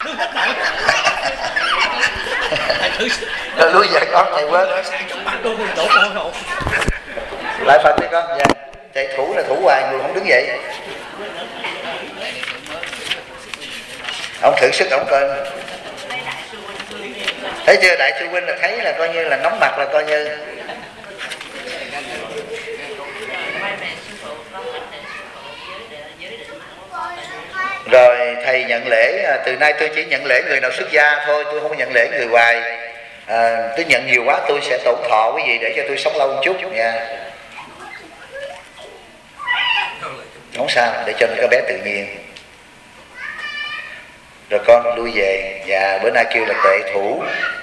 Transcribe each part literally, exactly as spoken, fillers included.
Rồi lui về con, thầy quên. Lại Phật đi con. Dạ. Thầy thủ là thủ hoài, người không đứng dậy. Ông thử sức ông coi. Thấy chưa, đại sư huynh là thấy là coi như là nóng mặt, là coi như rồi. Thầy nhận lễ, từ nay tôi chỉ nhận lễ người nào xuất gia thôi, tôi không nhận lễ người hoài. À, tôi nhận nhiều quá tôi sẽ tổn thọ cái gì, để cho tôi sống lâu một chút nha. Không sao, để cho các bé tự nhiên. Rồi con lui về. Và bữa nay kêu là tuệ thủ.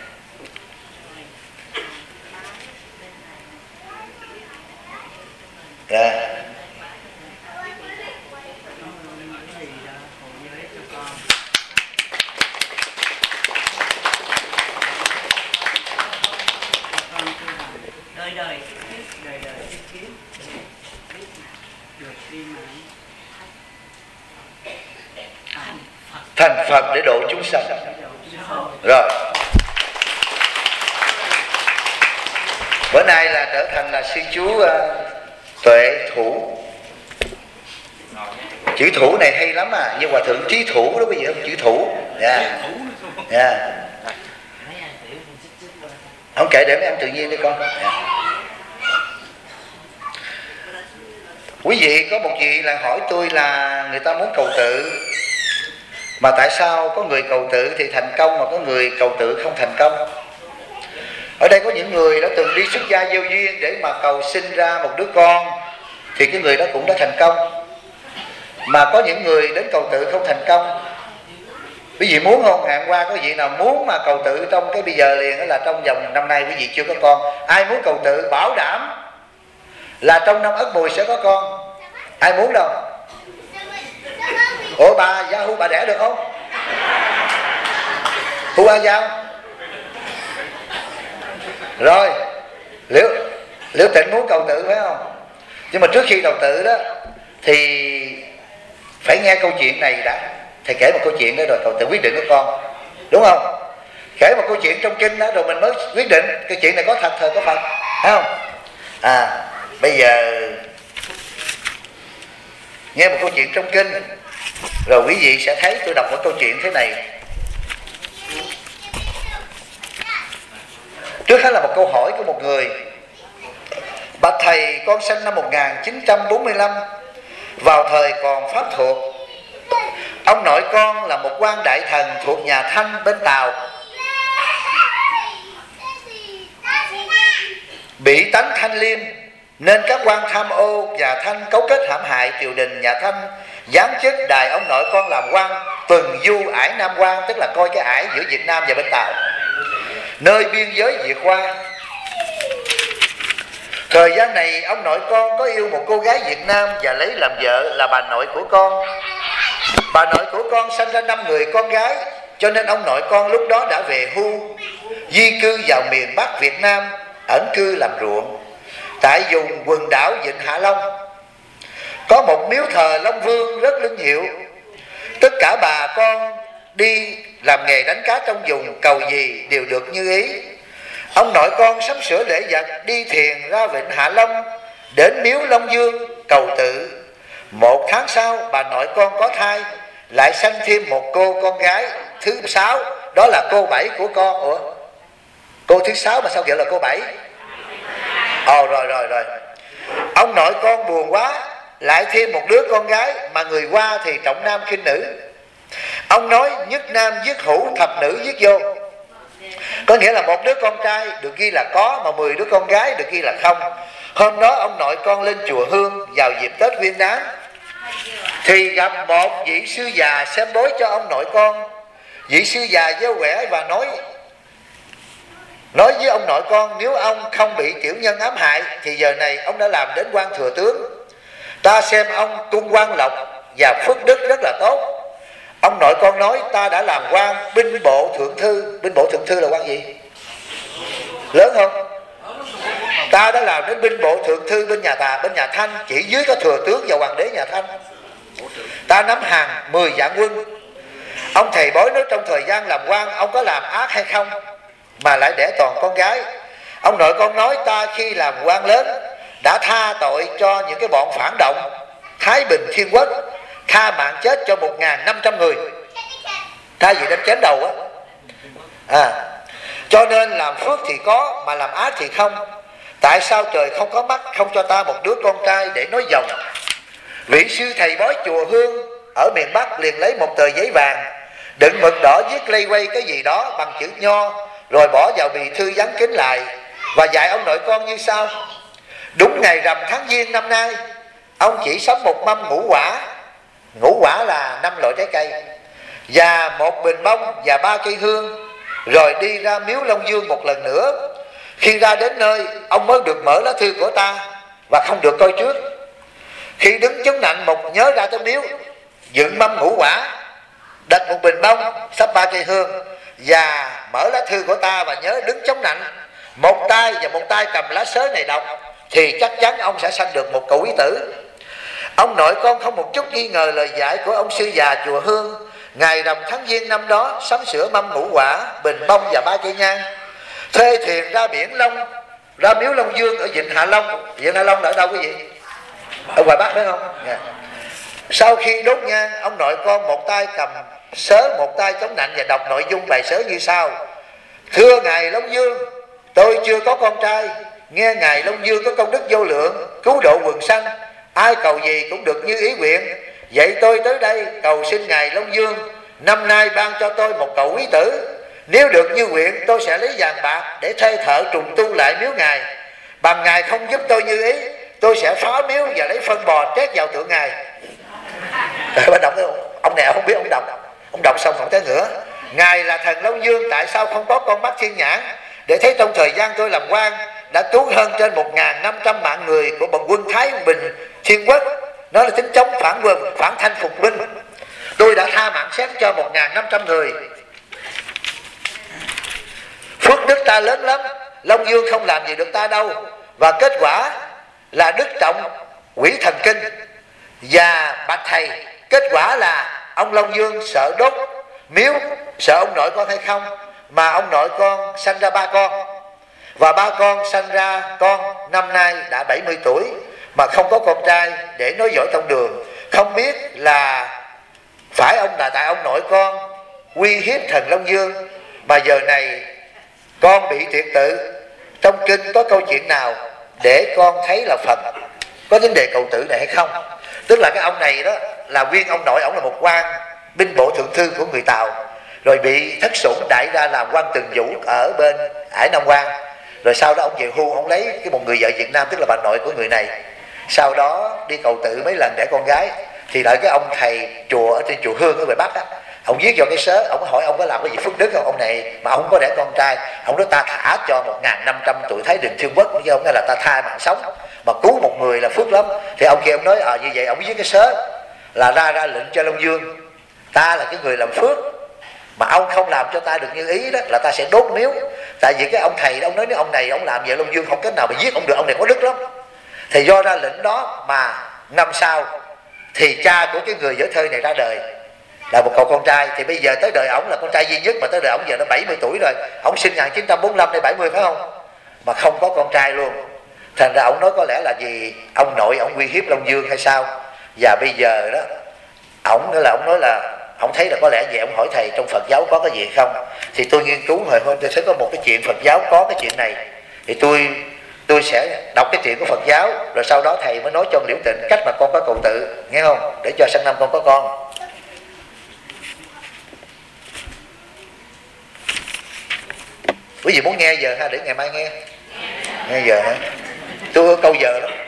Dạ. Thành Phật để độ chúng sanh. Rồi bữa nay là trở thành là sư chú uh, tuệ thủ. Chữ thủ này hay lắm à, nhưng hòa thượng trí thủ đó bây giờ, chữ thủ. Dạ. Yeah. Yeah. Không kể để mấy em tự nhiên đi con. Yeah. Quý vị có một vị là hỏi tôi là người ta muốn cầu tự, mà tại sao có người cầu tự thì thành công mà có người cầu tự không thành công? Ở đây có những người đã từng đi xuất gia gieo duyên để mà cầu sinh ra một đứa con, thì cái người đó cũng đã thành công. Mà có những người đến cầu tự không thành công. Quý vị muốn không? Ngày hôm qua có vị nào muốn mà cầu tự trong cái bây giờ liền, đó là trong vòng năm nay quý vị chưa có con. Ai muốn cầu tự bảo đảm là trong năm Ất Mùi sẽ có con? Ai muốn đâu? Ủa bà Yahoo bà đẻ được không? Hu A Giao. Rồi Liễu Liễu Tịnh muốn cầu tự phải không? Nhưng mà trước khi cầu tự đó thì phải nghe câu chuyện này đã. Thầy kể một câu chuyện đó rồi cầu tự quyết định của con, đúng không? Kể một câu chuyện trong kinh đó rồi mình mới quyết định cái chuyện này có thật thời có Phật, phải không? À bây giờ nghe một câu chuyện trong kinh, rồi quý vị sẽ thấy tôi đọc một câu chuyện thế này. Trước hết là một câu hỏi của một người: bạch thầy, con sinh năm một nghìn chín trăm bốn mươi lăm, vào thời còn pháp thuộc. Ông nội con là một quan đại thần thuộc nhà Thanh bên Tàu, bị tánh thanh liêm nên các quan tham ô và Thanh cấu kết hãm hại triều đình nhà Thanh, giáng chức đài ông nội con làm quan tuần du ải Nam Quan, tức là coi cái ải giữa Việt Nam và bên Tàu, nơi biên giới Việt Hoa. Thời gian này ông nội con có yêu một cô gái Việt Nam và lấy làm vợ là bà nội của con. Bà nội của con sanh ra năm người con gái, cho nên ông nội con lúc đó đã về hưu, di cư vào miền Bắc Việt Nam, ẩn cư làm ruộng tại vùng quần đảo Vịnh Hạ Long. Có một miếu thờ Long Vương rất linh hiệu. Tất cả bà con đi làm nghề đánh cá trong vùng, cầu gì đều được như ý. Ông nội con sắm sửa lễ vật, đi thuyền ra Vịnh Hạ Long, đến miếu Long Vương cầu tự. Một tháng sau bà nội con có thai, lại sanh thêm một cô con gái thứ sáu, đó là cô bảy của con. Ủa, cô thứ sáu mà sao gọi là cô bảy? Ồ rồi rồi rồi. Ông nội con buồn quá, lại thêm một đứa con gái, mà người Hoa thì trọng nam khinh nữ. Ông nói nhất nam giết hữu, thập nữ giết vô. Có nghĩa là một đứa con trai được ghi là có, mà mười đứa con gái được ghi là không. Hôm đó ông nội con lên chùa Hương vào dịp Tết Nguyên Đán, thì gặp một vị sư già xem bói cho ông nội con. Vị sư già gieo quẻ và nói Nói với ông nội con, nếu ông không bị tiểu nhân ám hại thì giờ này ông đã làm đến quan thừa tướng. Ta xem ông tung quan lộc và phước đức rất là tốt. Ông nội con nói ta đã làm quan binh bộ thượng thư. Binh bộ thượng thư là quan gì? Lớn không? Ta đã làm đến binh bộ thượng thư bên nhà Tà, bên nhà Thanh, chỉ dưới có thừa tướng và hoàng đế nhà Thanh. Ta nắm hàng mười vạn quân. Ông thầy bói nói trong thời gian làm quan ông có làm ác hay không mà lại đẻ toàn con gái? Ông nội con nói ta khi làm quan lớn đã tha tội cho những cái bọn phản động Thái Bình Thiên Quốc, tha mạng chết cho một nghìn năm trăm người, thay vì đem chém đầu á. À, cho nên làm phước thì có mà làm ác thì không. Tại sao trời không có mắt không cho ta một đứa con trai để nói dòng? Vị sư thầy bói chùa Hương ở miền Bắc liền lấy một tờ giấy vàng đựng mực đỏ viết lây quay cái gì đó bằng chữ nho, rồi bỏ vào bì thư dán kín lại và dạy ông nội con như sau: đúng ngày rằm tháng Giêng năm nay, ông chỉ sắm một mâm ngũ quả, ngũ quả là năm loại trái cây, và một bình bông và ba cây hương, rồi đi ra miếu Long Dương một lần nữa. Khi ra đến nơi, ông mới được mở lá thư của ta và không được coi trước. Khi đứng chống nạnh một nhớ ra tới miếu, dựng mâm ngũ quả, đặt một bình bông, sắp ba cây hương và mở lá thư của ta, và nhớ đứng chống nạnh, một tay và một tay cầm lá sớ này đọc, thì chắc chắn ông sẽ sanh được một cậu quý tử. Ông nội con không một chút nghi ngờ lời dạy của ông sư già chùa Hương. Ngày rằm tháng Giêng năm đó, sắm sửa mâm ngũ quả, bình bông và ba cây nhang, thuê thuyền ra biển Long, ra miếu Long Dương ở Vịnh Hạ Long. Vịnh Hạ Long là ở đâu quý vị? Ở ngoài Bắc phải không? Yeah. Sau khi đốt nhang, ông nội con một tay cầm sớ, một tay chống nạnh và đọc nội dung bài sớ như sau: thưa ngài Long Dương, tôi chưa có con trai, nghe ngài Long Dương có công đức vô lượng, cứu độ quần sanh, ai cầu gì cũng được như ý nguyện. Vậy tôi tới đây cầu xin ngài Long Dương năm nay ban cho tôi một cậu quý tử. Nếu được như nguyện, tôi sẽ lấy vàng bạc để thuê thợ trùng tu lại miếu ngài. Bằng ngài không giúp tôi như ý, tôi sẽ phá miếu và lấy phân bò trét vào tượng ngài. Rồi đọc, ông này không biết ông đọc, ông đọc xong không thấy nữa. Ngài là thần Long Dương, tại sao không có con mắt thiên nhãn để thấy trong thời gian tôi làm quan đã cứu hơn trên một nghìn năm trăm mạng người của bọn quân Thái Bình Thiên Quốc, nó là tính chống phản quân, phản thanh phục binh. Tôi đã tha mạng xét cho một nghìn năm trăm người. Phước đức ta lớn lắm, Long Dương không làm gì được ta đâu. Và kết quả là đức trọng quỷ thần kinh. Và bạch thầy, kết quả là ông Long Dương sợ đốt miếu, sợ ông nội con hay không, mà ông nội con sanh ra ba con, và ba con sanh ra con năm nay đã bảy mươi tuổi mà không có con trai để nói giỏi tông đường. Không biết là phải ông là tại ông nội con uy hiếp thần Long Dương mà giờ này con bị tuyệt tự. Trong kinh có câu chuyện nào để con thấy là Phật có vấn đề cầu tử này hay không? Tức là cái ông này đó là nguyên ông nội, ông là một quan binh bộ thượng thư của người Tàu, rồi bị thất sủng đẩy ra làm quan Từng Vũ ở bên Hải Nam Quan. Rồi sau đó ông về hưu, ông lấy cái một người vợ Việt Nam, tức là bà nội của người này. Sau đó đi cầu tự mấy lần để con gái, thì đợi cái ông thầy chùa ở trên chùa Hương ở ngoài Bắc á, ông viết vào cái sớ, ông hỏi ông có làm cái gì phước đức không? Ông này mà ông không có đẻ con trai, ông nói ta thả cho một nghìn năm trăm tuổi Thái Bình Thiên Quốc, chứ ông nói là ta tha mạng sống, mà cứu một người là phước lắm. Thì ông kia ông nói ờ à, như vậy ông viết cái sớ là ra ra lệnh cho Long Dương, ta là cái người làm phước, mà ông không làm cho ta được như ý đó là ta sẽ đốt miếu. Tại vì cái ông thầy đó, ông nói nếu ông này ông làm vậy Long Dương không cách nào mà giết ông được, ông này có đức lắm. Thì do ra lệnh đó mà năm sau thì cha của cái người vở thơ này ra đời là một cậu con trai. Thì bây giờ tới đời ổng là con trai duy nhất, mà tới đời ổng giờ nó bảy mươi tuổi rồi. Ổng sinh một nghìn chín trăm bốn mươi lăm đến bảy mươi phải không, mà không có con trai luôn. Thành ra ổng nói có lẽ là vì ông nội ổng uy hiếp Long Dương hay sao. Và bây giờ đó ổng nữa là ổng nói là ông thấy là có lẽ vậy. Ông hỏi thầy trong Phật giáo có cái gì không, thì tôi nghiên cứu hồi hôm tôi thấy có một cái chuyện Phật giáo có cái chuyện này, thì tôi tôi sẽ đọc cái chuyện của Phật giáo, rồi sau đó thầy mới nói cho Liễu Tịnh cách mà con có cầu tự, nghe không, để cho sang năm con có con. Quý vị muốn nghe giờ ha, để ngày mai nghe. Nghe giờ hả? Tôi có câu giờ lắm.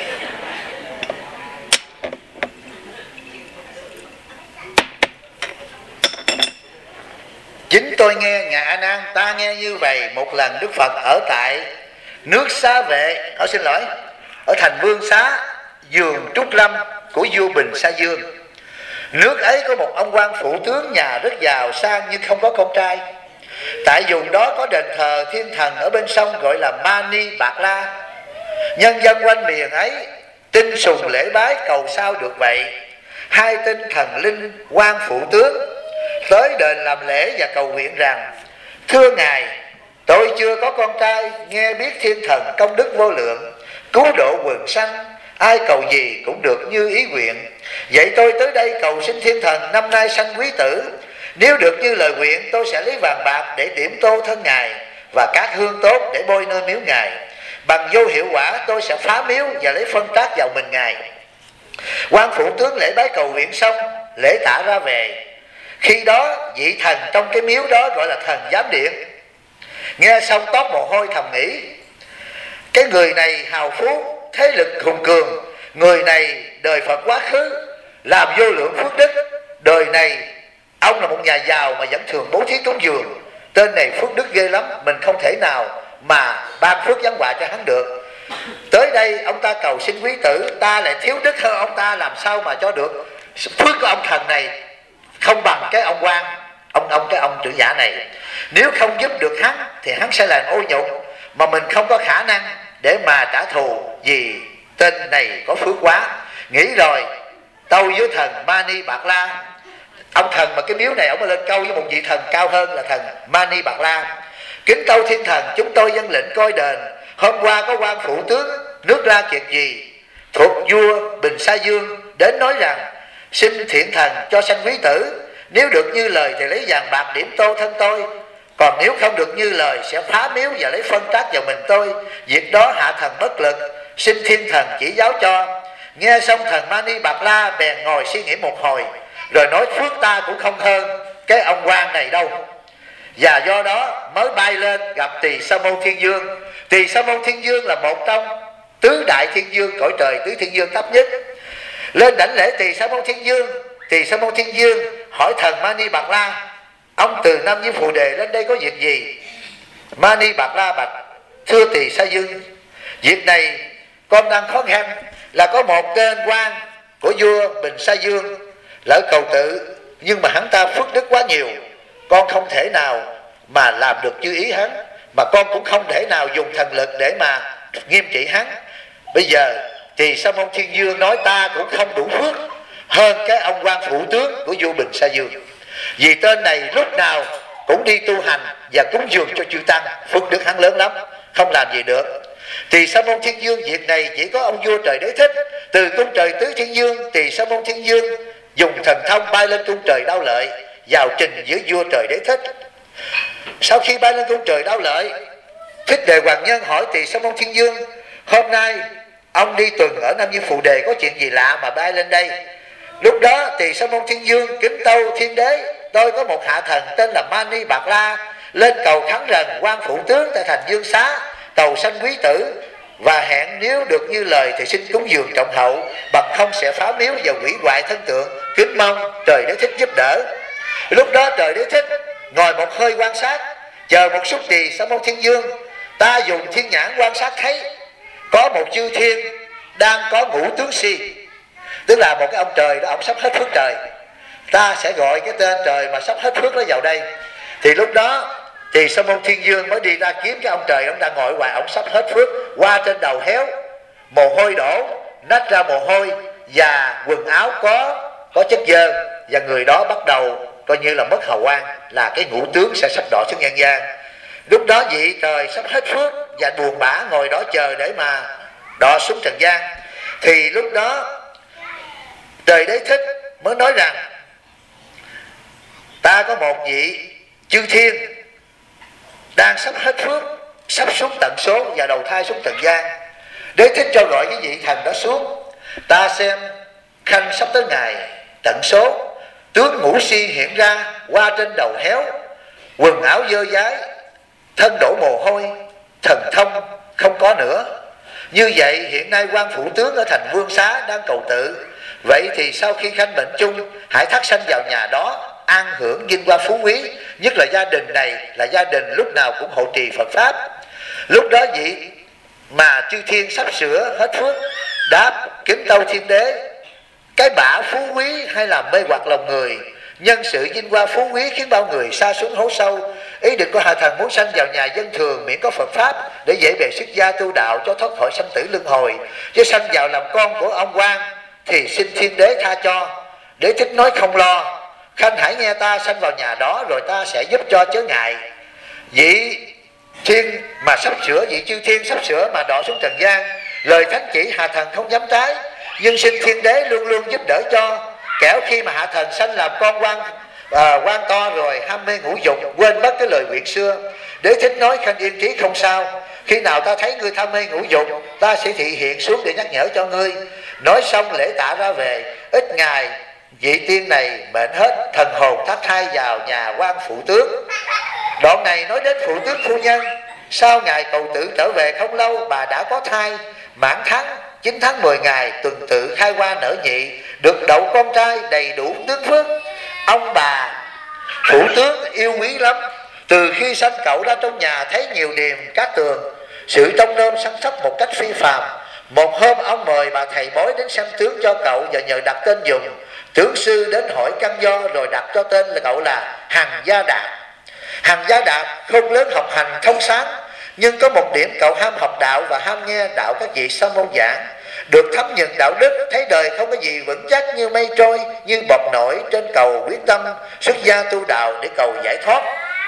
Chính tôi nghe Ngài A Nan, ta nghe như vậy một lần Đức Phật ở tại nước Xá Vệ, ở xin lỗi, ở thành Vương Xá, vườn Trúc Lâm của vua Bình Sa Dương. Nước ấy có một ông quan phụ tướng nhà rất giàu sang nhưng không có con trai. Tại vùng đó có đền thờ thiên thần ở bên sông gọi là Mani Bạc La. Nhân dân quanh miền ấy tin sùng lễ bái cầu sao được vậy. Hai tin thần linh quan phụ tướng tới đền làm lễ và cầu nguyện rằng: thưa Ngài, tôi chưa có con trai, nghe biết thiên thần công đức vô lượng, cứu độ quần sanh, ai cầu gì cũng được như ý nguyện. Vậy tôi tới đây cầu xin thiên thần năm nay sanh quý tử. Nếu được như lời nguyện, tôi sẽ lấy vàng bạc để điểm tô thân Ngài và các hương tốt để bôi nơi miếu Ngài. Bằng vô hiệu quả, tôi sẽ phá miếu và lấy phân trát vào mình Ngài. Quan phủ tướng lễ bái cầu nguyện xong, lễ tạ ra về. Khi đó vị thần trong cái miếu đó gọi là thần giám điện, nghe xong toát mồ hôi thầm nghĩ: cái người này hào phú, thế lực hùng cường, người này đời Phật quá khứ, làm vô lượng phước đức, đời này ông là một nhà giàu mà vẫn thường bố thí cúng dường. Tên này phước đức ghê lắm, mình không thể nào mà ban phước giáng họa cho hắn được. Tới đây ông ta cầu xin quý tử, ta lại thiếu đức hơn ông ta, làm sao mà cho được phước của ông thần này không bằng cái ông quan, ông ông cái ông trưởng giả này. Nếu không giúp được hắn thì hắn sẽ là ô nhục, mà mình không có khả năng để mà trả thù vì tên này có phước quá. Nghĩ rồi tâu với thần Mani Bạc La. Ông thần mà cái miếu này ông lên câu với một vị thần cao hơn là thần Mani Bạc La: kính tâu thiên thần, chúng tôi dân lệnh coi đền. Hôm qua có quan phủ tướng nước La Kiệt gì thuộc vua Bình Sa Dương đến nói rằng xin thiện thần cho sanh quý tử. Nếu được như lời thì lấy vàng bạc điểm tô thân tôi, còn nếu không được như lời sẽ phá miếu và lấy phân trát vào mình tôi. Việc đó hạ thần bất lực, xin thiên thần chỉ giáo cho. Nghe xong thần Mani Bạc La bèn ngồi suy nghĩ một hồi, rồi nói: phước ta cũng không hơn cái ông quan này đâu. Và do đó mới bay lên gặp Tỳ Sa Môn Thiên Dương. Tỳ Sa Môn Thiên Dương là một trong tứ đại thiên dương, cõi trời tứ thiên dương thấp nhất. Lên đảnh lễ Tỳ Sa Môn Thiên Dương. Tỳ Sa Môn Thiên Dương hỏi thần Mani Bạc La: ông từ Nam Diêm Phù Đề lên đây có việc gì? Mani Bạc La bạch: thưa Tỳ Sa Dương, việc này con đang khó khăn, là có một tên quan của vua Bình Sa Dương lỡ cầu tự, nhưng mà hắn ta phước đức quá nhiều, con không thể nào mà làm được như ý hắn, mà con cũng không thể nào dùng thần lực để mà nghiêm trị hắn. Bây giờ thì Sa Môn Thiên Dương nói ta cũng không đủ phước hơn cái ông quan phủ tướng của vua Bình Sa Dương, vì tên này lúc nào cũng đi tu hành và cúng dường cho chư tăng, phước đức hắn lớn lắm, không làm gì được. Thì Sa Môn Thiên Dương việc này chỉ có ông vua Trời Đế Thích từ cung trời tứ thiên dương. Thì Sa Môn Thiên Dương dùng thần thông bay lên cung trời Đao Lợi, vào trình với vua Trời Đế Thích. Sau khi bay lên cung trời Đao Lợi, Thích Đề Hoàng Nhân hỏi Tỳ Sa Môn Thiên Dương: hôm nay ông đi tuần ở Nam Diêm Phù Đề có chuyện gì lạ mà bay lên đây? Lúc đó Tỳ Sa Môn Thiên Dương kính tâu thiên đế: tôi có một hạ thần tên là Mani Bạc La lên cầu khấn rằng quan phủ tướng tại thành Dương Xá cầu sanh quý tử, và hẹn nếu được như lời thì xin cúng dường trọng hậu, bằng không sẽ phá miếu và hủy hoại thân tượng, kính mong Trời Đế Thích giúp đỡ. Lúc đó Trời Đế Thích ngồi một hơi quan sát, chờ một xúc Tỳ Sa Môn Thiên Dương. Ta dùng thiên nhãn quan sát thấy có một chư thiên đang có ngũ tướng si, tức là một cái ông trời đó, ông sắp hết phước trời. Ta sẽ gọi cái tên trời mà sắp hết phước đó vào đây. Thì lúc đó thì Sa Môn Thiên Dương mới đi ra kiếm cái ông trời, ông đang ngồi ngoài, ông sắp hết phước, qua trên đầu héo, mồ hôi đổ, nách ra mồ hôi, và quần áo có có chất dơ, và người đó bắt đầu coi như là mất hào quang, là cái ngũ tướng sẽ sắp đọa xuống nhân gian. Lúc đó vị trời sắp hết phước và buồn bã ngồi đó chờ để mà đọa xuống trần gian. Thì lúc đó Trời Đế Thích mới nói rằng: ta có một vị chư thiên đang sắp hết phước, sắp xuống tận số và đầu thai xuống trần gian. Đế Thích cho gọi cái vị thần đó xuống. Ta xem khanh sắp tới ngày tận số, tướng ngũ si hiện ra, qua trên đầu héo, quần áo dơ dái, thân đổ mồ hôi, thần thông không có nữa. Như vậy hiện nay quan phủ tướng ở thành Vương Xá đang cầu tự. Vậy thì sau khi khanh bệnh chung, hãy thác sanh vào nhà đó, an hưởng vinh hoa phú quý, nhất là gia đình này là gia đình lúc nào cũng hộ trì Phật Pháp. Lúc đó vị mà chư thiên sắp sửa hết phước đáp: kính tâu thiên đế, cái bả phú quý hay là mê hoặc lòng người, nhân sự vinh hoa phú quý khiến bao người sa xuống hố sâu. Ý định của hạ thần muốn sanh vào nhà dân thường miễn có Phật Pháp, để dễ bề xuất gia tu đạo cho thoát khỏi sanh tử luân hồi. Chứ sanh vào làm con của ông quan thì xin thiên đế tha cho. Đế Thích nói không lo, Khanh hãy nghe ta, sanh vào nhà đó rồi ta sẽ giúp cho chớ ngại. Vị thiên mà sắp sửa, vị chư thiên sắp sửa mà đọa xuống trần gian, lời thánh chỉ hạ thần không dám trái, nhưng xin thiên đế luôn luôn giúp đỡ cho. Kẻo khi mà hạ thần sanh làm con quan à, quan to rồi ham mê ngũ dục, quên mất cái lời nguyện xưa. Đế thích nói: Khanh yên trí không sao, khi nào ta thấy ngươi tham mê ngũ dục, ta sẽ thị hiện xuống để nhắc nhở cho ngươi. Nói xong lễ tạ ra về. Ít ngày vị tiên này mệnh hết, thần hồn thác thai vào nhà quan phụ tướng. Đoạn này nói đến phụ tướng phu nhân. Sau ngày cầu tử trở về không lâu, bà đã có thai, mãn tháng chín tháng mười ngày, tuần tự khai hoa nở nhị, được đậu con trai đầy đủ tướng phước. Ông bà phụ tướng yêu quý lắm. Từ khi sanh cậu ra trong nhà thấy nhiều điềm cát tường, sự trông nom săn sóc một cách phi phàm. Một hôm ông mời bà thầy bói đến xem tướng cho cậu và nhờ đặt tên dùng. Tướng sư đến hỏi căn do rồi đặt cho tên là cậu là Hằng Gia Đạt. Hằng Gia Đạt không lớn học hành thông sáng, nhưng có một điểm cậu ham học đạo và ham nghe đạo các vị sa môn giảng. Được thấm nhuần đạo đức, thấy đời không có gì vững chắc như mây trôi, như bọt nổi, trên cầu quyết tâm xuất gia tu đạo để cầu giải thoát.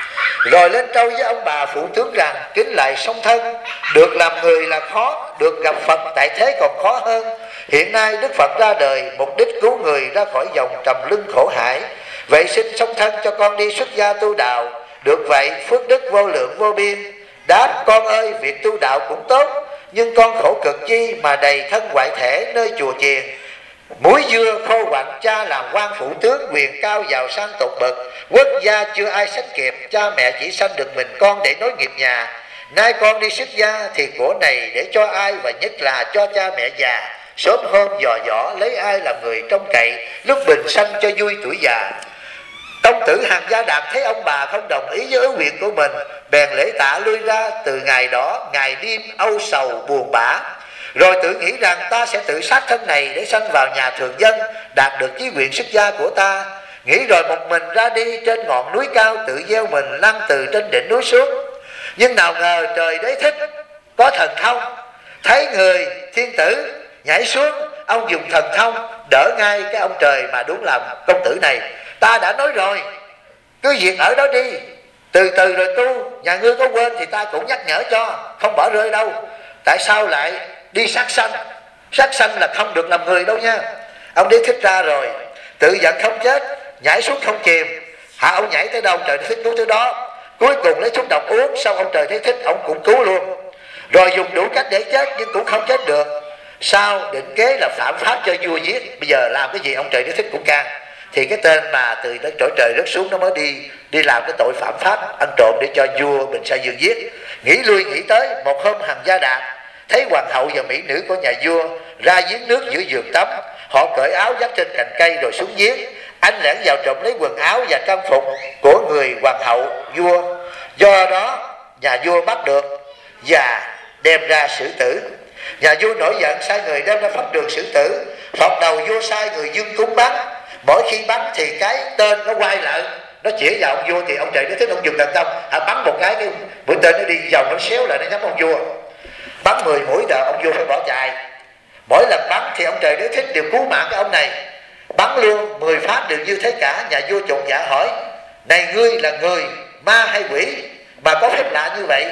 Rồi lên trâu với ông bà phụ tướng rằng: kính lại song thân, được làm người là khó, được gặp Phật tại thế còn khó hơn. Hiện nay Đức Phật ra đời, mục đích cứu người ra khỏi dòng trầm luân khổ hải. Vậy xin song thân cho con đi xuất gia tu đạo. Được vậy phước đức vô lượng vô biên. Đáp: con ơi, việc tu đạo cũng tốt, nhưng con khổ cực chi mà đầy thân ngoại thể nơi chùa chiền. Muối dưa khô quạnh, cha làm quan phụ tướng, quyền cao giàu sang tột bậc, quốc gia chưa ai sánh kịp. Cha mẹ chỉ sanh được mình con để nối nghiệp nhà. Nay con đi xuất gia thì của này để cho ai, và nhất là cho cha mẹ già. Sớm hôm dò dỏ lấy ai làm người trông cậy, lúc bình sanh cho vui tuổi già. Công tử Hằng Gia Đạt thấy ông bà không đồng ý với ý nguyện của mình, bèn lễ tạ lui ra. Từ ngày đó ngày đêm âu sầu buồn bã, rồi tự nghĩ rằng ta sẽ tự sát thân này để sanh vào nhà thường dân, đạt được chí nguyện xuất gia của ta. Nghĩ rồi một mình ra đi trên ngọn núi cao, tự gieo mình lăn từ trên đỉnh núi xuống. Nhưng nào ngờ trời đế thích có thần thông, thấy người thiên tử nhảy xuống, ông dùng thần thông đỡ ngay cái ông trời mà đúng làm công tử này. Ta đã nói rồi, cứ việc ở đó đi, từ từ rồi tu. Nhà ngươi có quên thì ta cũng nhắc nhở cho, không bỏ rơi đâu. Tại sao lại đi sát sanh? Sát sanh là không được làm người đâu nha. Ông Đế Thích ra rồi, tự giận không chết, nhảy xuống không chìm. Hạ ông nhảy tới đâu trời Thích cứu tới đó. Cuối cùng lấy thuốc độc uống, xong ông trời thấy thích, ông cũng cứu luôn. Rồi dùng đủ cách để chết nhưng cũng không chết được. Sao định kế là phạm pháp cho vua giết. Bây giờ làm cái gì ông trời Đế Thích cũng can. Thì cái tên mà từ đất trỗi trời rớt xuống nó mới đi đi làm cái tội phạm pháp ăn trộm để cho vua Bình Sa Dương giết. Nghĩ lui nghĩ tới, một hôm Hằng Gia Đạt thấy hoàng hậu và mỹ nữ của nhà vua ra giếng nước giữa giường tắm. Họ cởi áo dắt trên cành cây rồi xuống giếng. Anh lẻn vào trộm lấy quần áo và trang phục của người hoàng hậu vua. Do đó nhà vua bắt được và đem ra xử tử. Nhà vua nổi giận sai người đem ra pháp trường xử tử. Phật đầu vua sai người dương cúng bắn. Mỗi khi bắn thì cái tên nó quay lại, nó chỉ vào ông vua, thì ông trời Đế Thích ông dùng thần thông, hả, bắn một cái cái mũi tên nó đi vòng, nó xéo lại, nó nhắm ông vua. Bắn mười mũi rồi ông vua phải bỏ chạy. Mỗi lần bắn thì ông trời Đế Thích đều cứu mạng cái ông này. Bắn luôn mười phát đều như thế cả. Nhà vua chột dạ hỏi: này ngươi là người, ma hay quỷ mà có phép lạ như vậy?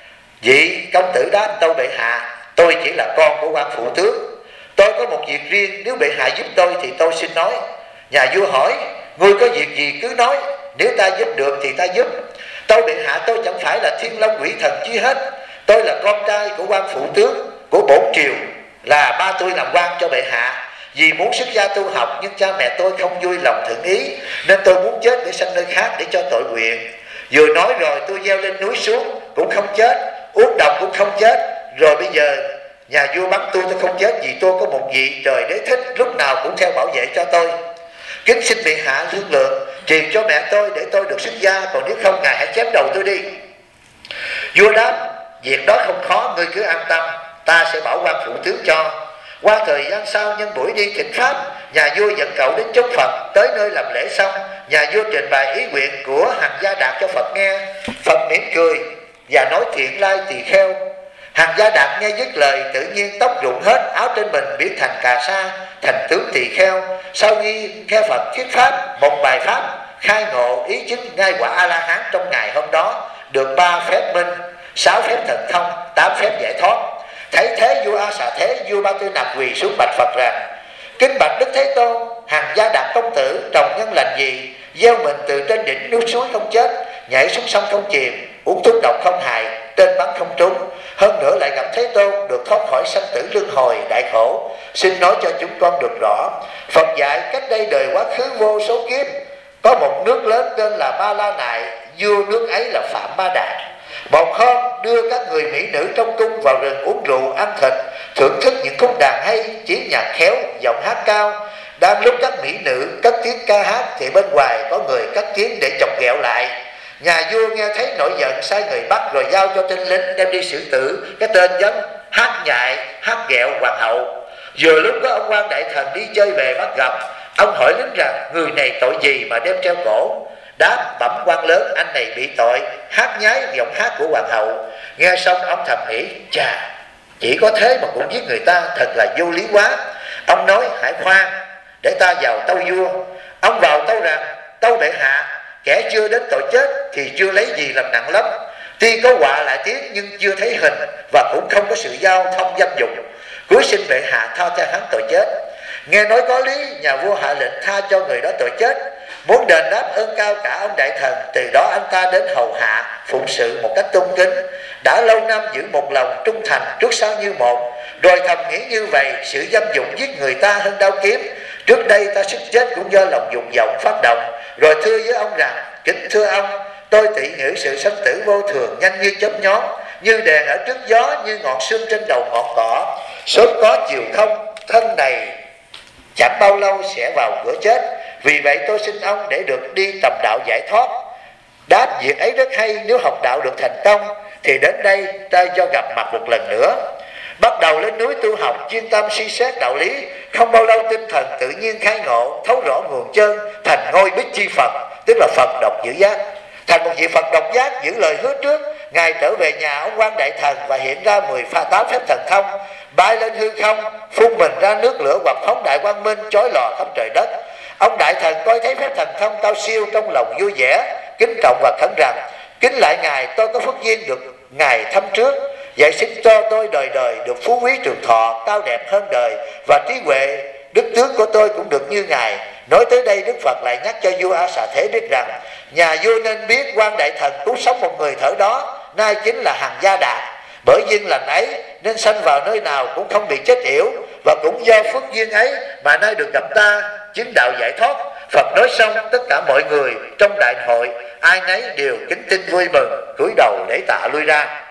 Vị công tử đáp: tâu bệ hạ, tôi chỉ là con của quan phụ tướng. Tôi có một việc riêng, nếu bệ hạ giúp tôi thì tôi xin nói. Nhà vua hỏi: ngươi có việc gì cứ nói, nếu ta giúp được thì ta giúp. Tâu bệ hạ, tôi chẳng phải là thiên long quỷ thần chi hết. Tôi là con trai của quan phụ tướng của bổn triều, là ba tôi làm quan cho bệ hạ. Vì muốn xuất gia tu học nhưng cha mẹ tôi không vui lòng thuận ý, nên tôi muốn chết để sanh nơi khác để cho tội nguyện. Vừa nói rồi tôi gieo lên núi xuống cũng không chết, uống độc cũng không chết. Rồi bây giờ nhà vua bắn tôi tôi không chết, vì tôi có một vị trời Đế Thích lúc nào cũng theo bảo vệ cho tôi. Kính xin bệ hạ thương lượng truyền cho mẹ tôi để tôi được xuất gia, còn nếu không ngài hãy chém đầu tôi đi. Vua đáp: việc đó không khó, ngươi cứ an tâm, ta sẽ bảo quan phụ tướng cho. Qua thời gian sau, nhân buổi đi thỉnh pháp, nhà vua dẫn cậu đến chốn Phật. Tới nơi làm lễ xong, nhà vua trình bày ý nguyện của Hằng Gia Đạt cho Phật nghe. Phật mỉm cười và nói: thiện lai tỳ kheo. Hằng Gia Đạt nghe dứt lời, tự nhiên tóc rụng hết, áo trên mình biến thành cà sa, thành tướng tỳ kheo. Sau khi nghe Phật thuyết pháp một bài pháp, khai ngộ ý chứng ngay quả A La Hán trong ngày hôm đó, được ba phép minh, sáu phép thần thông, tám phép giải thoát. Thấy thế, vua A Xà Thế, vua Ba Tư Nặc quỳ xuống bạch Phật rằng: kính bạch Đức Thế Tôn, hằng Gia Đạt công tử trồng nhân lành gì, gieo mình từ trên đỉnh núi suối không chết, nhảy xuống sông không chìm, uống thuốc độc không hại, tên bắn không trúng, hơn nữa lại gặp Thế Tôn, được thoát khỏi sanh tử luân hồi đại khổ. Xin nói cho chúng con được rõ. Phật dạy cách đây đời quá khứ vô số kiếp, có một nước lớn tên là Ba La Nại, vua nước ấy là Phạm Ba Đạt. Một hôm đưa các người mỹ nữ trong cung vào rừng uống rượu ăn thịt, thưởng thức những khúc đàn hay, chỉ nhạc khéo, giọng hát cao. Đang lúc các mỹ nữ cất tiếng ca hát thì bên ngoài có người cất tiếng để chọc ghẹo lại. Nhà vua nghe thấy nổi giận, sai người bắt rồi giao cho tên lính đem đi xử tử cái tên dám hát nhại hát ghẹo hoàng hậu. Vừa lúc có ông quan đại thần đi chơi về bắt gặp, ông hỏi lính rằng người này tội gì mà đem treo cổ. Đáp: bẩm quan lớn, anh này bị tội hát nhái giọng hát của hoàng hậu. Nghe xong ông thầm nghĩ: chà, chỉ có thế mà cũng giết người ta, thật là vô lý quá. Ông nói: hãy khoan, để ta vào tâu vua. Ông vào tâu rằng: tâu bệ hạ, kẻ chưa đến tội chết thì chưa lấy gì làm nặng lắm. Tuy có họa lại tiếng nhưng chưa thấy hình, và cũng không có sự giao thông dâm dục. Cuối xin bệ hạ tha cho hắn tội chết. Nghe nói có lý, nhà vua hạ lệnh tha cho người đó tội chết. Muốn đền đáp ơn cao cả ông đại thần, từ đó anh ta đến hầu hạ phụng sự một cách tôn kính. Đã lâu năm giữ một lòng trung thành trước sau như một, rồi thầm nghĩ như vậy, sự dâm dục giết người ta hơn đao kiếm. Trước đây ta sức chết cũng do lòng dục vọng phát động. Rồi thưa với ông rằng: kính thưa ông, tôi tị nghĩ sự sanh tử vô thường, nhanh như chớp nhón, như đèn ở trước gió, như ngọn sương trên đầu ngọn cỏ, sớm có chiều không. Thân này chẳng bao lâu sẽ vào cửa chết. Vì vậy tôi xin ông để được đi tầm đạo giải thoát. Đáp: việc ấy rất hay, nếu học đạo được thành công thì đến đây ta cho gặp mặt một lần nữa. Bắt đầu lên núi tu học, chuyên tâm suy xét đạo lý. Không bao lâu tinh thần tự nhiên khai ngộ, thấu rõ nguồn chân, thành ngôi Bích Chi Phật, tức là Phật độc giữ giác. Thành một vị Phật độc giác, giữ lời hứa trước. Ngài trở về nhà ông quan đại thần và hiện ra mười pha tám phép thần thông, bay lên hư không, phun mình ra nước lửa hoặc phóng đại quang minh chói lòa khắp trời đất. Ông đại thần coi thấy phép thần thông cao siêu, trong lòng vui vẻ, kính trọng và khấn rằng: kính lại ngài, tôi có phước duyên được ngài thăm trước, vậy xin cho tôi đời đời được phú quý trường thọ, cao đẹp hơn đời, và trí huệ đức tướng của tôi cũng được như ngài. Nói tới đây, Đức Phật lại nhắc cho vua A Xà Thế biết rằng: nhà vua nên biết quan đại thần cứu sống một người thở đó, nay chính là hằng Gia Đạt. Bởi duyên lành ấy nên sanh vào nơi nào cũng không bị chết yểu, và cũng do phước duyên ấy mà nay được gặp ta, chứng đạo giải thoát. Phật nói xong, tất cả mọi người trong đại hội ai nấy đều kính tin vui mừng, cúi đầu lễ tạ lui ra.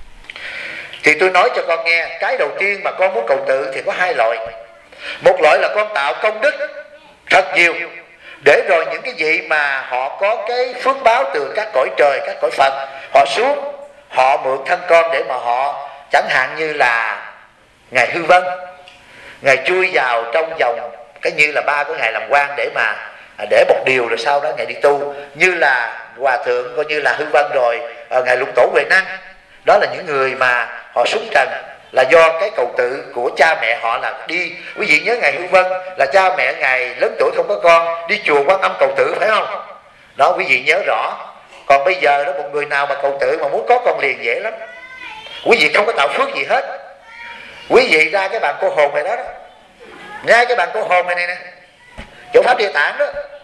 Thì tôi nói cho con nghe, cái đầu tiên mà con muốn cầu tự thì có hai loại. Một loại là con tạo công đức thật nhiều, để rồi những cái vị mà họ có cái phước báo từ các cõi trời, các cõi Phật, họ xuống, họ mượn thân con để mà họ, chẳng hạn như là Ngài Hư Vân, Ngài chui vào trong vòng cái như là ba của Ngài làm quan để mà để một điều, rồi sau đó Ngài đi tu. Như là Hòa Thượng coi như là Hư Vân, rồi Ngài Lục Tổ Huệ Năng. Đó là những người mà họ xuống trần là do cái cầu tự của cha mẹ họ là đi. Quý vị nhớ Ngài Hư Vân là cha mẹ Ngài lớn tuổi không có con, đi chùa Quan Âm cầu tự phải không? Đó, quý vị nhớ rõ. Còn bây giờ đó, một người nào mà cầu tự mà muốn có con liền dễ lắm. Quý vị không có tạo phước gì hết. Quý vị ra cái bàn cô hồn này đó, đó. Ngay cái bàn cô hồn này, này nè, chỗ Pháp Địa Tạng đó,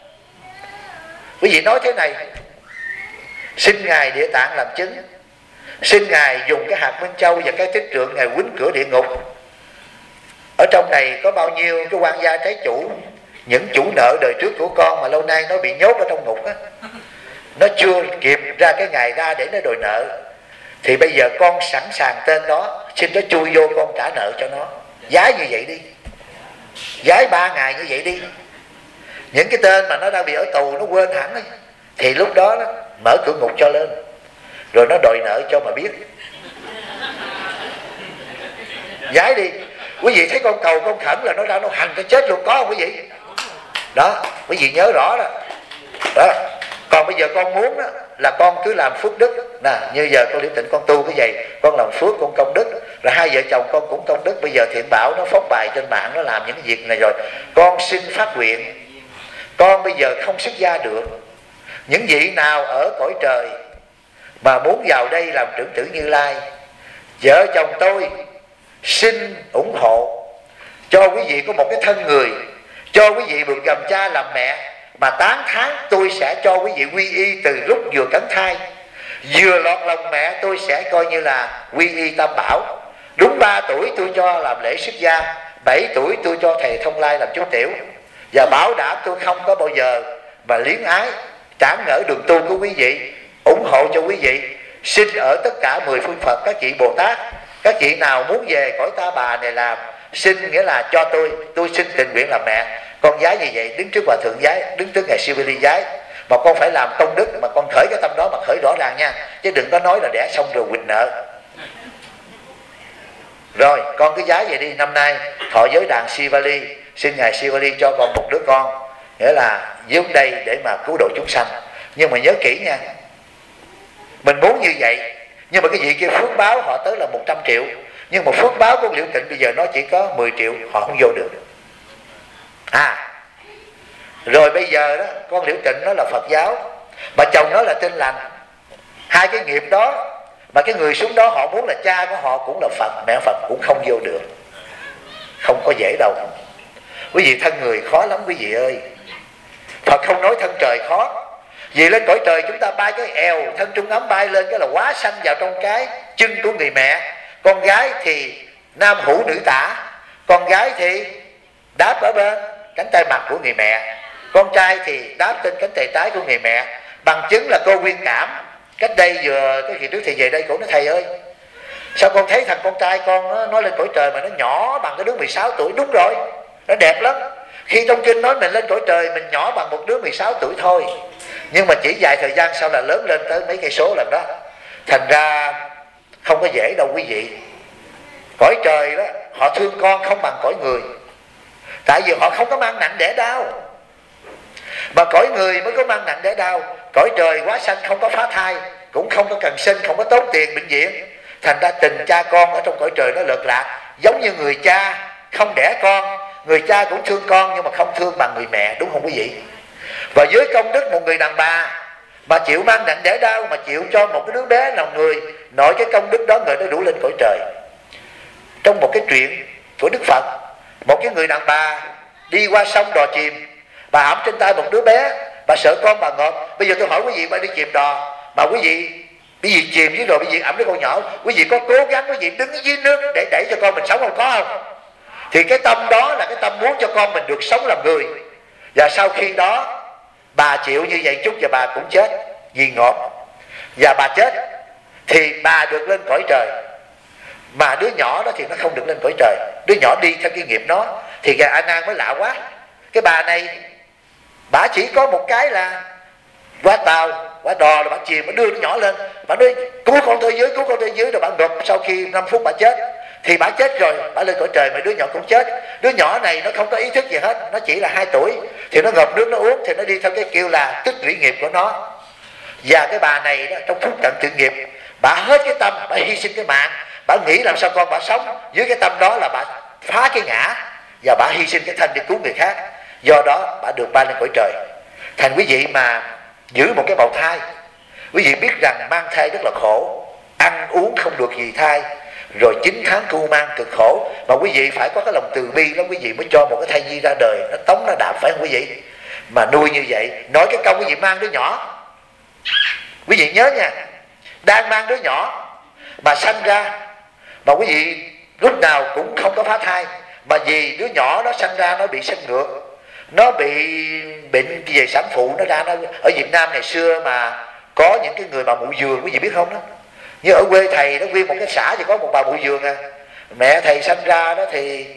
quý vị nói thế này: xin Ngài Địa Tạng làm chứng, xin Ngài dùng cái hạt Minh Châu và cái tích trượng Ngài quýnh cửa địa ngục. Ở trong này có bao nhiêu cái quan gia trái chủ, những chủ nợ đời trước của con mà lâu nay nó bị nhốt ở trong ngục á, nó chưa kịp ra cái ngày ra để nó đòi nợ, thì bây giờ con sẵn sàng tên đó, xin nó chui vô con trả nợ cho nó. Giá như vậy đi, giái ba ngày như vậy đi. Những cái tên mà nó đang bị ở tù nó quên hẳn ấy, thì lúc đó, đó mở cửa ngục cho lên, rồi nó đòi nợ cho mà biết. Giái đi. Quý vị thấy con cầu con khẩn là nó ra nó hành cho chết luôn, có không quý vị? Đó, quý vị nhớ rõ đó. Đó. Còn bây giờ con muốn đó, là con cứ làm phước đức nè, như giờ con Liễu Tịnh con tu cái vậy, con làm phước con công đức, rồi hai vợ chồng con cũng công đức. Bây giờ Thiện Bảo nó phóng bài trên mạng, nó làm những việc này rồi, con xin phát nguyện con bây giờ không xuất gia được. Những vị nào ở cõi trời mà muốn vào đây làm trưởng tử Như Lai, vợ chồng tôi xin ủng hộ cho quý vị có một cái thân người, cho quý vị được gầm cha làm mẹ, mà tán thán tôi sẽ cho quý vị quy y từ lúc vừa cắn thai, vừa lọt lòng mẹ tôi sẽ coi như là quy y Tam Bảo. Đúng ba tuổi tôi cho làm lễ xuất gia, bảy tuổi tôi cho thầy Thông Lai làm chú tiểu, và bảo đảm tôi không có bao giờ mà liếng ái tráng ngỡ đường tu của quý vị, ủng hộ cho quý vị. Xin ở tất cả mười phương Phật, các vị Bồ Tát, các vị nào muốn về cõi Ta Bà này làm, xin nghĩa là cho tôi, tôi xin tình nguyện làm mẹ. Con gái như vậy đứng trước Hòa Thượng giái, đứng trước Ngài Siêu Vi Ly giái, mà con phải làm công đức, mà con khởi cái tâm đó mà khởi rõ ràng nha, chứ đừng có nói là đẻ xong rồi quỵt nợ. Rồi con cứ giái vậy đi, năm nay thọ giới đàn Siêu Vi Ly, xin Ngài Siêu Vi Ly cho con một đứa con, nghĩa là dưới đây để mà cứu độ chúng sanh. Nhưng mà nhớ kỹ nha, mình muốn như vậy, nhưng mà cái vị kia phước báo họ tới là một trăm triệu, nhưng mà phước báo của Liễu Tịnh bây giờ nó chỉ có mười triệu, họ không vô được. À rồi bây giờ đó con Liễu Tịnh nó là Phật giáo, mà chồng nó là Tin Lành, hai cái nghiệp đó, mà cái người xuống đó họ muốn là cha của họ cũng là Phật, mẹ Phật cũng không vô được, không có dễ đâu. Quý vị thân người khó lắm quý vị ơi. Phật không nói thân trời khó, vì lên cõi trời chúng ta bay cái èo, thân trung ấm bay lên cái là quá sanh vào trong cái chân của người mẹ. Con gái thì nam hữu nữ tả, con gái thì đáp ở bên cánh tay mặt của người mẹ, con trai thì đáp trên cánh tay trái của người mẹ. Bằng chứng là cô Nguyên Cảm cách đây vừa cái kỳ trước thì về đây cũng nói thầy ơi, sao con thấy thằng con trai con nó, nó lên cõi trời mà nó nhỏ bằng cái đứa mười sáu tuổi. Đúng rồi, nó đẹp lắm. Khi trong kinh nói mình lên cõi trời mình nhỏ bằng một đứa mười sáu tuổi thôi, nhưng mà chỉ vài thời gian sau là lớn lên tới mấy cây số lần đó. Thành ra không có dễ đâu quý vị. Cõi trời đó họ thương con không bằng cõi người, tại vì họ không có mang nặng đẻ đau, mà cõi người mới có mang nặng đẻ đau. Cõi trời quá sanh không có phá thai, cũng không có cần sinh, không có tốn tiền bệnh viện. Thành ra tình cha con ở trong cõi trời nó lợt lạc, giống như người cha không đẻ con, người cha cũng thương con nhưng mà không thương bằng người mẹ, đúng không quý vị? Và với công đức một người đàn bà mà chịu mang nặng đẻ đau, mà chịu cho một cái đứa bé lòng người, nội cái công đức đó người đó đủ lên cõi trời. Trong một cái chuyện của Đức Phật, một cái người đàn bà đi qua sông đò chìm, bà ẵm trên tay một đứa bé, bà sợ con bà ngợp. Bây giờ tôi hỏi quý vị, bà đi chìm đò mà quý vị quý vị chìm dưới rồi, quý vị ẵm đứa con nhỏ, quý vị có cố gắng quý vị đứng dưới nước để đẩy cho con mình sống không? Có không? Thì cái tâm đó là cái tâm muốn cho con mình được sống làm người. Và sau khi đó bà chịu như vậy chút và bà cũng chết vì ngộp, và bà chết thì bà được lên cõi trời, mà đứa nhỏ đó thì nó không được lên cõi trời. Đứa nhỏ đi theo cái nghiệp nó. Thì A Nan mới lạ quá, cái bà này bà chỉ có một cái là qua tàu qua đò là bà chìm, bà đưa đứa nhỏ lên, bà nói cứu con tôi dưới, cứu con tôi dưới, rồi bà ngập. Sau khi năm phút bà chết, thì bà chết rồi, bà lên cõi trời mà đứa nhỏ cũng chết. Đứa nhỏ này nó không có ý thức gì hết, nó chỉ là hai tuổi, thì nó ngập nước nó uống, thì nó đi theo cái kêu là tích lũy nghiệp của nó. Và cái bà này đó, trong phút tận tự nghiệp, bà hết cái tâm, bà hy sinh cái mạng, bà nghĩ làm sao con bà sống. Dưới cái tâm đó là bà phá cái ngã, và bà hy sinh cái thân để cứu người khác. Do đó bà được ba lên cõi trời. Thành quý vị mà giữ một cái bào thai, quý vị biết rằng mang thai rất là khổ, ăn uống không được gì thai, rồi chín tháng cưu mang cực khổ, mà quý vị phải có cái lòng từ bi lắm, quý vị mới cho một cái thai nhi ra đời, nó tống nó đạp, phải không quý vị? Mà nuôi như vậy, nói cái công quý vị mang đứa nhỏ, quý vị nhớ nha, đang mang đứa nhỏ mà sanh ra, mà quý vị lúc nào cũng không có phá thai, mà vì đứa nhỏ nó sanh ra nó bị sanh ngược, nó bị bệnh về sản phụ, nó ra nó ở Việt Nam ngày xưa mà có những cái người bà mụ giường, quý vị biết không đó. Như ở quê thầy nó nguyên một cái xã chỉ có một bà mụ giường à. Mẹ thầy sanh ra đó thì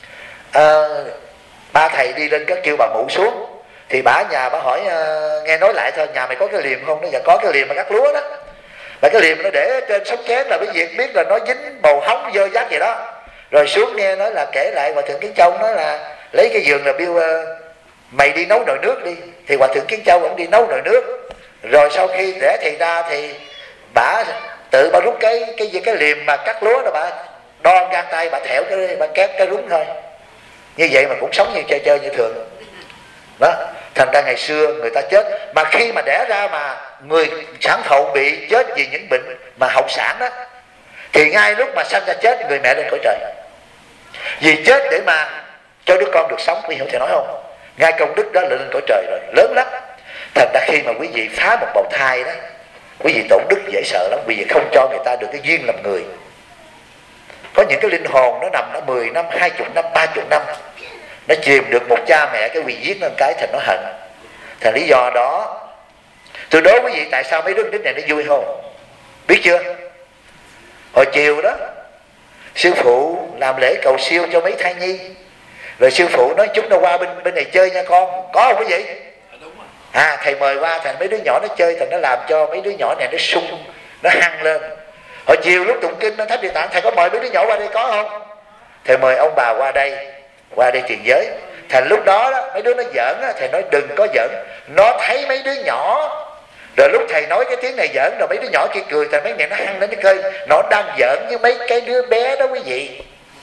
à, ba thầy đi lên các kêu bà mụ xuống, thì bà nhà bà hỏi à, nghe nói lại thôi, nhà mày có cái liềm không? Nó dạ có cái liềm mà cắt lúa đó. Và cái liềm nó để trên sống chén là cái việc biết là nó dính bầu hóng dơ dắt vậy đó. Rồi xuống nghe nói là kể lại Hòa Thượng Kiến Châu nói là lấy cái giường là biêu uh, mày đi nấu nồi nước đi. Thì Hòa Thượng Kiến Châu ông đi nấu nồi nước, Rồi sau khi đẻ thì ra thì bà tự bà rút cái cái gì cái liềm mà cắt lúa đó, bà đo gang tay, bà thẻo cái bà két cái rúng thôi. Như vậy mà cũng sống như chơi chơi như thường đó. Thành ra ngày xưa người ta chết, mà khi mà đẻ ra mà người sản phụ bị chết vì những bệnh mà hậu sản đó, thì ngay lúc mà sanh ra chết, người mẹ lên cõi trời. Vì chết để mà cho đứa con được sống, quý hiểu thầy nói không? Ngay công đức đó là lên cõi trời rồi, lớn lắm. Thành ra khi mà quý vị phá một bào thai đó, quý vị tổn đức dễ sợ lắm. Quý vị không cho người ta được cái duyên làm người. Có những cái linh hồn nó nằm nó mười năm, hai mươi năm, ba mươi năm, nó chìm được một cha mẹ, cái quỳ giết nó cái thành nó hận. Thành lý do đó tôi đố quý vị tại sao mấy đứa này nó vui không? Biết chưa? Hồi chiều đó sư phụ làm lễ cầu siêu cho mấy thai nhi, rồi sư phụ nói chúng nó qua bên bên này chơi nha con. Có không quý vị? À, thầy mời qua, thành mấy đứa nhỏ nó chơi, thành nó làm cho mấy đứa nhỏ này nó sung, nó hăng lên. Hồi chiều lúc tụng kinh nó Thánh Địa Tạng, thầy có mời mấy đứa nhỏ qua đây có không? Thầy mời ông bà qua đây, qua đây truyền giới. Thành lúc đó, đó mấy đứa nó giỡn á, thầy nói đừng có giỡn. Nó thấy mấy đứa nhỏ, rồi lúc thầy nói cái tiếng này giỡn, rồi mấy đứa nhỏ kia cười, thành mấy này nó hăng lên nó cười. Nó đang giỡn với mấy cái đứa bé đó quý vị,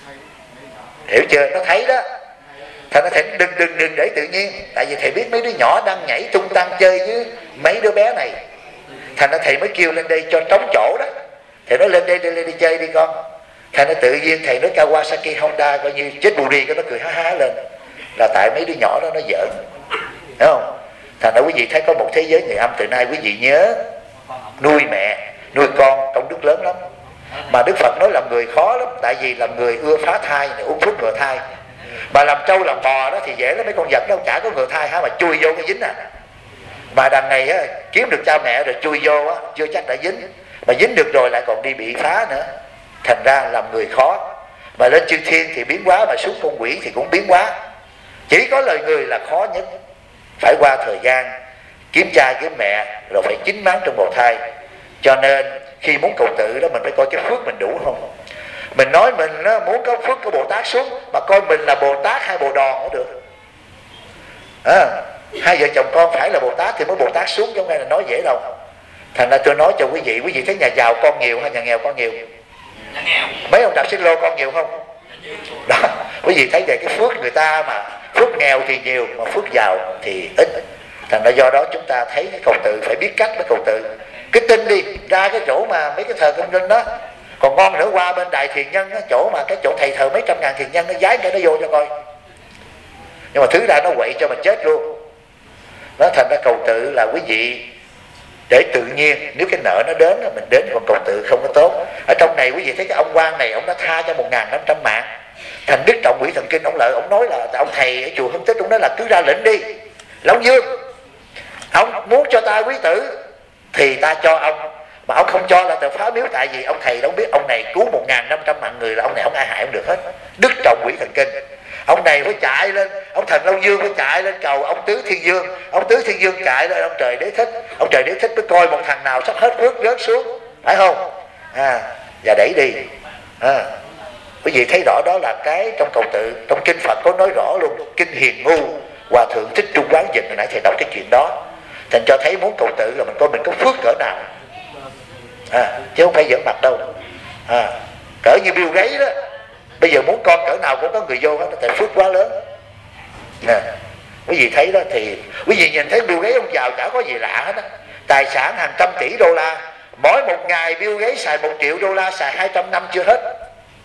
hiểu chưa? Nó thấy đó. Thành nó thầy đừng đừng đừng để tự nhiên, tại vì thầy biết mấy đứa nhỏ đang nhảy tung tăng chơi với mấy đứa bé này. Thành nó thầy mới kêu lên đây cho trống chỗ đó. Thầy nói lên đây đi, lên đi chơi đi con. Thành nó tự nhiên thầy nói Kawasaki Honda coi như chết bù đi, cái nó cười há há lên, là tại mấy đứa nhỏ đó nó giỡn, hiểu không? Thành ra quý vị thấy có một thế giới người âm. Từ nay quý vị nhớ nuôi mẹ nuôi con công đức lớn lắm. Mà Đức Phật nói làm người khó lắm, tại vì làm người ưa phá thai này, uống thuốc ngừa thai. Mà làm trâu làm bò đó thì dễ lắm, mấy con vật đâu chả có ngừa thai hả, mà chui vô cái dính à. Mà đằng này á, kiếm được cha mẹ rồi chui vô á, chưa chắc đã dính, mà dính được rồi lại còn đi bị phá nữa. Thành ra làm người khó. Mà lên chư thiên thì biến hóa, mà xuống con quỷ thì cũng biến hóa. Chỉ có lời người là khó nhất. Phải qua thời gian kiếm cha kiếm mẹ, rồi phải chín mắn trong bào thai. Cho nên khi muốn cầu tự đó, mình phải coi cái phước mình đủ không. Mình nói mình đó, muốn có phước của Bồ Tát xuống, mà coi mình là Bồ Tát hay Bồ Đòn cũng được à, hai vợ chồng con phải là Bồ Tát thì mới Bồ Tát xuống, chứ không phải là nói dễ đâu. Thành ra tôi nói cho quý vị, quý vị thấy nhà giàu con nhiều hay nhà nghèo con nhiều? Mấy ông đạp xích lô con nhiều không? Đó, quý vị thấy về cái phước người ta, mà phước nghèo thì nhiều, mà phước giàu thì ít. Thành ra do đó chúng ta thấy cái cầu tự phải biết cách mới cầu tự. Cái tin đi ra cái chỗ mà mấy cái thờ công linh đó, còn ngon nữa qua bên đài thiền nhân đó, chỗ mà cái chỗ thầy thờ mấy trăm ngàn thiền nhân, nó giái cái nó vô cho coi. Nhưng mà thứ ra nó quậy cho mình chết luôn. Nó thành ra cầu tự là quý vị để tự nhiên, nếu cái nợ nó đến mình đến, còn cầu tự không có tốt. Ở trong này quý vị thấy cái ông quan này, ông đã tha cho một ngàn năm trăm mạng. Thành Đức Trọng Quỷ Thần Kinh ông lợi, ông nói là ông thầy ở chùa Hưng Tích, ông nói là cứ ra lệnh đi Long Dương, ông muốn cho ta quý tử thì ta cho ông, mà ông không cho là tự phá miếu. Tại vì ông thầy đâu biết ông này cứu một ngàn năm trăm mạng người, là ông này không ai hại ông được hết. Đức Trọng Quỷ Thần Kinh, ông này phải chạy lên, ông Thần Long Dương phải chạy lên cầu ông Tứ Thiên Dương. Ông Tứ Thiên Dương chạy lên ông Trời Đế Thích, ông Trời Đế Thích mới coi một thằng nào sắp hết phước rớt xuống, phải không à, và đẩy đi à. Quý vị thấy rõ đó là cái trong cầu tự. Trong kinh Phật có nói rõ luôn, kinh Hiền Ngu Hòa Thượng Thích Trung Quán Dịch, hồi nãy thầy đọc cái chuyện đó. Thành cho thấy muốn cầu tự là mình coi mình có phước cỡ nào à, chứ không phải giỡn mặt đâu à. Cỡ như Bill Gates đó, bây giờ muốn con cỡ nào cũng có người vô hết, tại phước quá lớn à. Quý vị thấy đó, thì quý vị nhìn thấy Bill Gates ông giàu chả có gì lạ hết á. Tài sản hàng trăm tỷ đô la, mỗi một ngày Bill Gates xài một triệu đô la, xài hai trăm năm chưa hết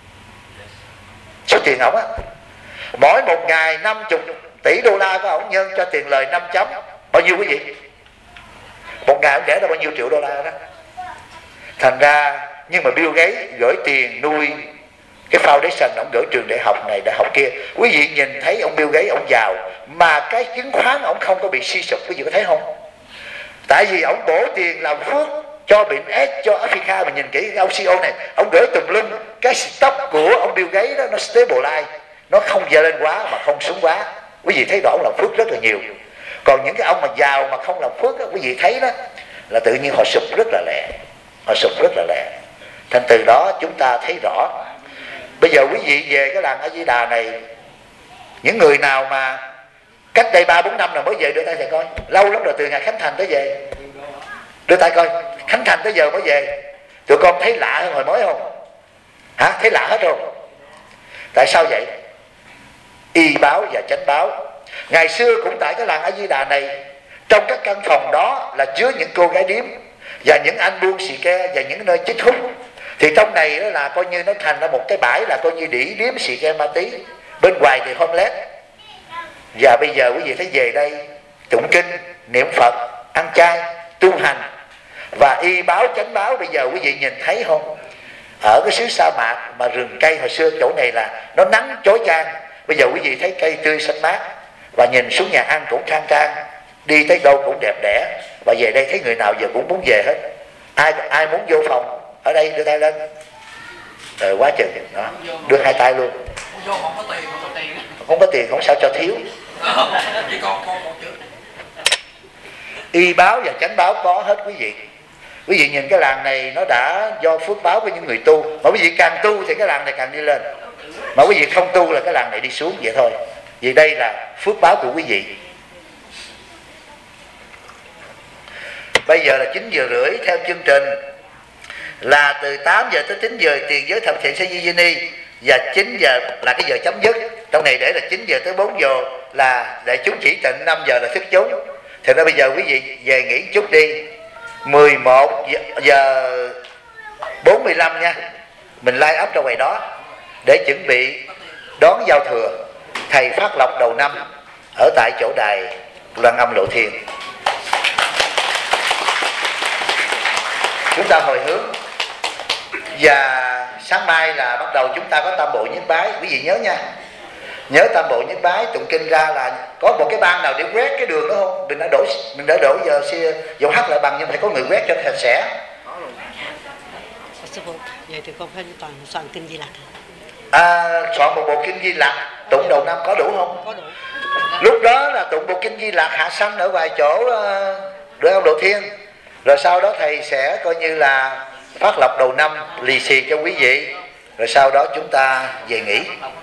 số tiền ổng á. Mỗi một ngày năm mươi tỷ đô la của ổng nhân cho tiền lời năm chấm bao nhiêu quý vị? Một ngày ổng để ra bao nhiêu triệu đô la đó. Thành ra, nhưng mà Bill Gates gửi tiền nuôi cái foundation, ông gửi trường đại học này đại học kia. Quý vị nhìn thấy ông Bill Gates ông giàu, mà cái chứng khoán ông không có bị suy sụp, quý vị có thấy không? Tại vì ông bổ tiền làm phước cho bệnh AIDS cho Africa. Mình nhìn kỹ cái ông xê e ô này, ông gửi tùm lum, cái stock của ông Bill Gates đó nó stabilize, nó không dâng lên quá mà không xuống quá. Quý vị thấy rõ ông làm phước rất là nhiều. Còn những cái ông mà giàu mà không làm phước đó, quý vị thấy đó là tự nhiên họ sụp rất là lẹ, họ sụp rất là lẹ. Thành từ đó chúng ta thấy rõ. Bây giờ quý vị về cái làng A Di Đà này, những người nào mà cách đây ba bốn năm là mới về đưa tay thầy coi, lâu lắm rồi, từ ngày khánh thành tới về Đưa tay coi, khánh thành tới giờ mới về. Tụi con thấy lạ hơn hồi mới không? Hả? Thấy lạ hết không? Tại sao vậy? Y báo và chánh báo. Ngày xưa cũng tại cái làng A Di Đà này, trong các căn phòng đó là chứa những cô gái điếm và những anh buôn xì ke và những nơi chích hút. Thì trong này đó là coi như nó thành ra một cái bãi là coi như đỉ điếm xì ke ma tí. Bên ngoài thì homeless. Và bây giờ quý vị thấy về đây tụng kinh, niệm Phật, ăn chay, tu hành và y báo chánh báo. Bây giờ quý vị nhìn thấy không? Ở cái xứ sa mạc mà rừng cây hồi xưa chỗ này là nó nắng chói chang, bây giờ quý vị thấy cây tươi xanh mát, và nhìn xuống nhà ăn cũng khang trang, đi tới đâu cũng đẹp đẽ. Và về đây thấy người nào giờ cũng muốn về hết. Ai ai muốn vô phòng ở đây đưa tay lên. Rồi quá chừng đó, đưa hai tay luôn. Không có tiền, không có tiền. Không có tiền không sao cho thiếu. Y báo và chánh báo có hết quý vị. Quý vị nhìn cái làng này nó đã do phước báo của những người tu. Mà quý vị càng tu thì cái làng này càng đi lên. Mà quý vị không tu là cái làng này đi xuống vậy thôi. Vì đây là phước báo của quý vị. Bây giờ là chín giờ rưỡi. Theo chương trình là từ tám giờ tới chín giờ tiền giới thập thiện sẽ di ni, và chín giờ là cái giờ chấm dứt. Trong này để là chín giờ tới bốn giờ là để chúng chỉ tịnh, năm giờ là thức chúng. Thì đó bây giờ quý vị về nghỉ chút đi. Mười một giờ bốn mươi lăm nha, mình live up ra ngoài đó để chuẩn bị đón giao thừa. Thầy phát lộc đầu năm ở tại chỗ đài Loan Âm Lộ Thiên. Chúng ta hồi hướng. Và sáng mai là bắt đầu chúng ta có tam bộ nhất bái. Quý vị nhớ nha, nhớ tam bộ nhất bái tụng kinh ra là có một cái ban nào để quét cái đường đó không? Mình đã đổi mình đã đổi giờ xưa dòng hát lại bằng, nhưng phải có người quét cho sạch sẽ. Sư phụ, vậy thì con phải toàn soạn kinh Di Lặc. À, soạn một bộ kinh Di Lặc tụng đầu năm có đủ không? Có đủ. Lúc đó là tụng bộ kinh Di Lặc hạ sanh ở vài chỗ uh, Đường Ông Lộ Thiên. Rồi sau đó thầy sẽ coi như là phát lộc đầu năm lì xì cho quý vị. Rồi sau đó chúng ta về nghỉ.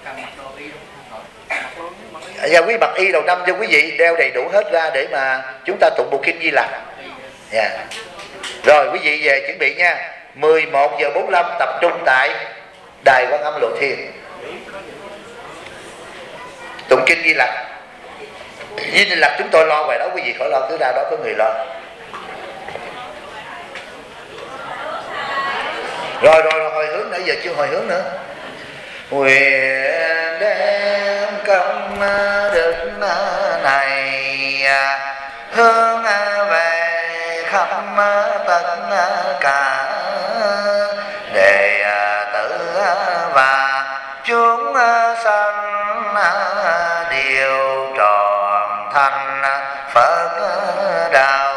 Và quý mặc y đầu năm cho quý vị đeo đầy đủ hết ra để mà chúng ta tụng bộ kinh Di Lặc. Yeah. Rồi quý vị về chuẩn bị nha. Mười một giờ bốn mươi lăm tập trung tại đài Quan Âm Lộ Thiên tụng kinh Di Lặc. Di Lặc chúng tôi lo ngoài đó, quý vị khỏi lo, cứ ra đó có người lo. Rồi rồi, rồi hồi hướng, nãy giờ chưa hồi hướng nữa. Nguyện đem công đức này hướng về khắp tất cả đệ tử và chúng sanh đều tròn thành Phật đạo.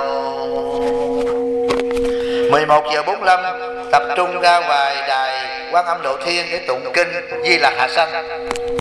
Mười một giờ bốn mươi lăm tập trung ra ngoài đài Quan Âm Lộ Thiên để tụng kinh Di Lặc hạ sanh.